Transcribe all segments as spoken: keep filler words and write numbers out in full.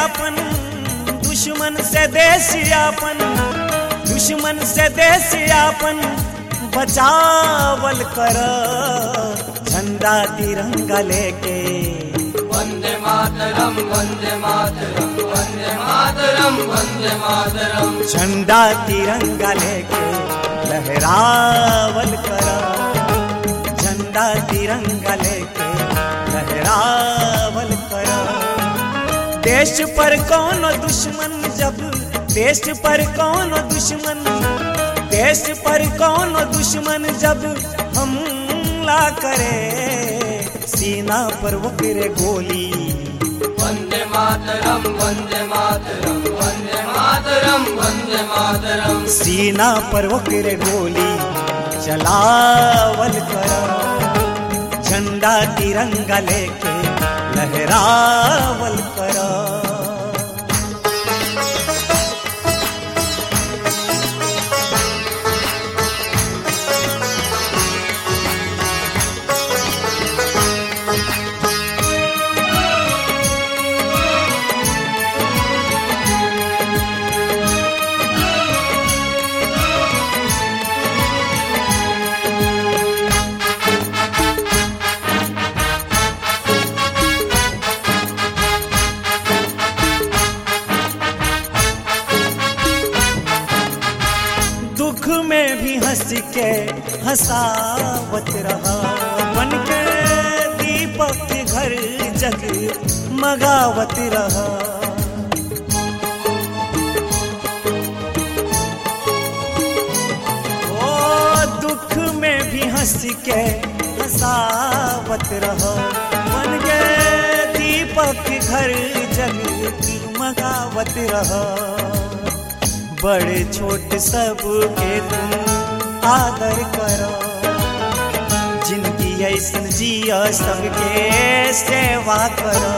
आपन, दुश्मन से देश आपन, दुश्मन से देश आपन बचावल कर। झंडा तिरंगा लेके वंदे मातरम वंदे मातरम वंदे मातरम वंदे मातरम। झंडा तिरंगा लेके लहरावल कर। झंडा तिरंगा लेके लहरावल कर। देश पर कौन दुश्मन जब, देश पर कौन दुश्मन, देश पर कौन दुश्मन जब हमला करे, सीना पर वो गिरे गोली। वंदे मातरम वंदे मातरम वंदे मातरम वंदे मातरम। सीना पर वो गिरे गोली चलावल कर। झंडा तिरंगा लेके लहरावल कर। दुख में भी हंस के हंसावत रहा, बन के दीपक घर जग मगावत रहा। ओ दुख में भी हंस के हंसावत रहा, बन के दीपक घर जग मगावत रहा। बड़े छोट सब के तुम आदर करो, जिनकी ऐसन जिया सबके सेवा करो।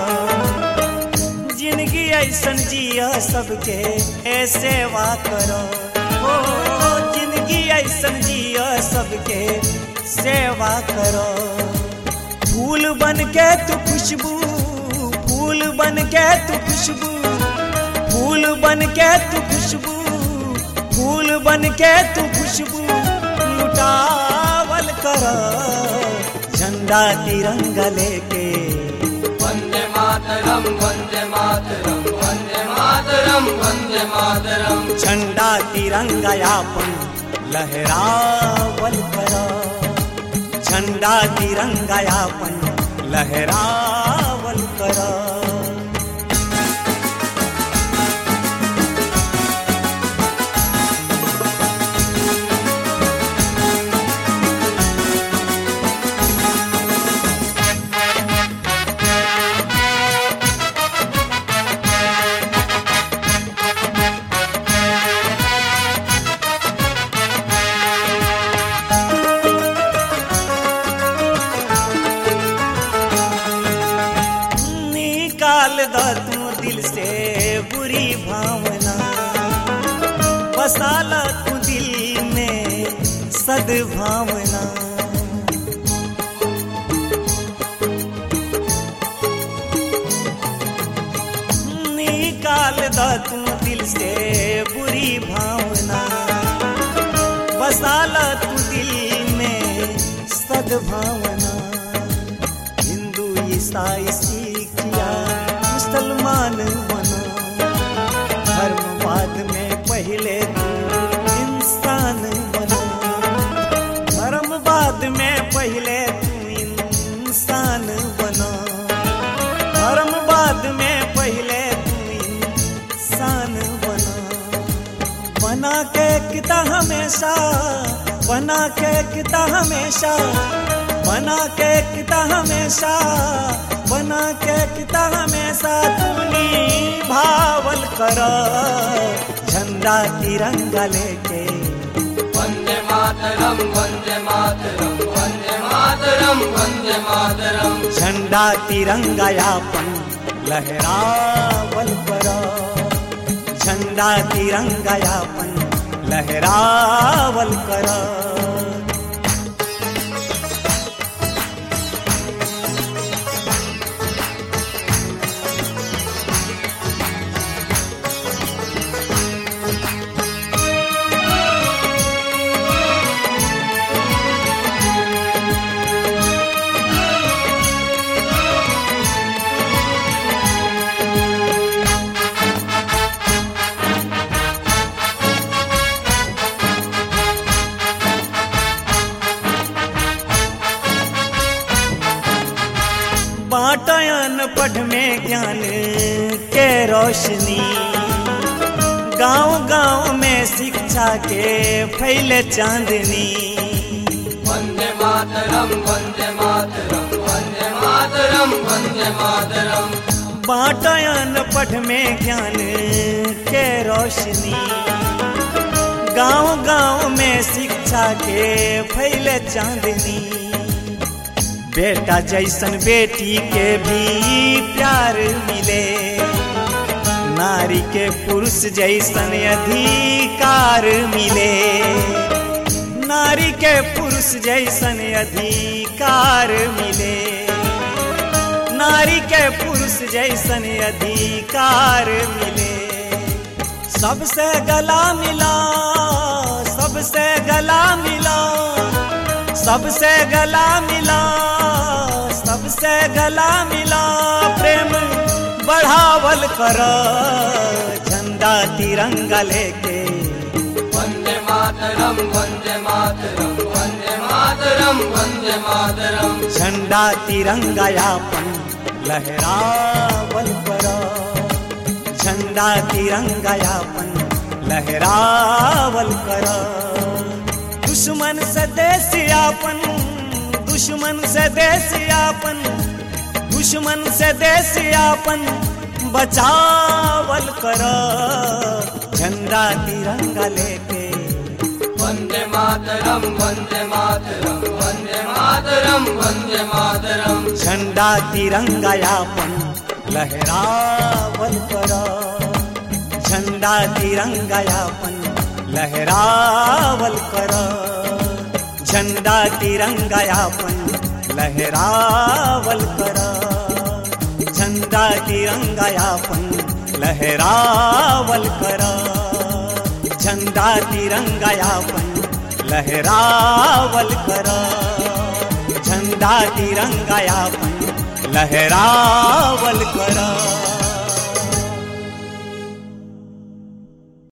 जिनकी ऐसन जिया सबके सेवा करो। ओ जिनकी ऐसन जिया सबके सेवा करो। फूल बन के तू खुशबू, फूल बन के तू खुशबू, फूल बन के तू खुशबू, फूल बन के तू खुशबू लुटावल कर। झंडा तिरंगा लेके वंदे मातरम वंदे मातरम वंदे मातरम वंदे मातरम। झंडा तिरंगा आपन लहरावल कर। झंडा तिरंगा आपन लहरावल कर। निकाल दो तू दिल से बुरी भावना, बसाल तू दिल में सद्भावना। निकाल दो तू दिल से बुरी भावना, बसाल तू दिल में सद्भावना। हिंदू ईसाई सिख या मुसलमान बनो, धर्मवाद में पहले तू इंसान बनो। धर्मवाद में पहले तू इंसान बनो। धर्मवाद में पहले तू इंसान बनो। बना के किता हमेशा, बना के किता हमेशा, बना के किता हमेशा, बना के किता हमेशा तूनी भावल कर। झंडा तिरंगा लेके वंदे मातरम वंदे मातरम वंदे मातरम वंदे मातरम। झंडा तिरंगा आपन लहरावल कर। झंडा तिरंगा आपन लहरावल कर। रोशनी। गांव गांव में शिक्षा के फैले चांदनी। वंदे मातरम वंदे मातरम वंदे मातरम वंदे मातरम। बाटयन पठ में ज्ञान के रोशनी। गांव गांव में शिक्षा के फैले चांदनी। बेटा जैसन बेटी के भी प्यार मिले। नारी के पुरुष जैसन अधिकार मिले। नारी के पुरुष जैसन अधिकार मिले। नारी के पुरुष जैसन अधिकार मिले। सबसे गला मिला, सबसे गला मिला, सबसे गला मिला, सबसे गला मिला। प्रेम बढ़ावल कर झंडा तिरंगा लेके। वंदे मातरम वंदे मातरम वंदे मातरम वंदे मातरम। झंडा तिरंगा यापन लहरावल कर। झंडा तिरंगा यापन लहरावल कर। दुश्मन से देश यापन, दुश्मन से देश यापन, दुश्मन से देश यापन बचावल कर। झंडा तिरंगा लेके। वंदे मातरम वंदे मातरम वंदे मातरम वंदे मातरम। झंडा तिरंगा यापन लहरावल कर। झंडा तिरंगा यापन लहरावल कर। झंडा तिरंगा यापन लहरावल कर। झंडा तिरंगा यापन लहरावल कर। झंडा तिरंगा यापन लहरावल कर। झंडा तिरंगा यापन लहरावल कर।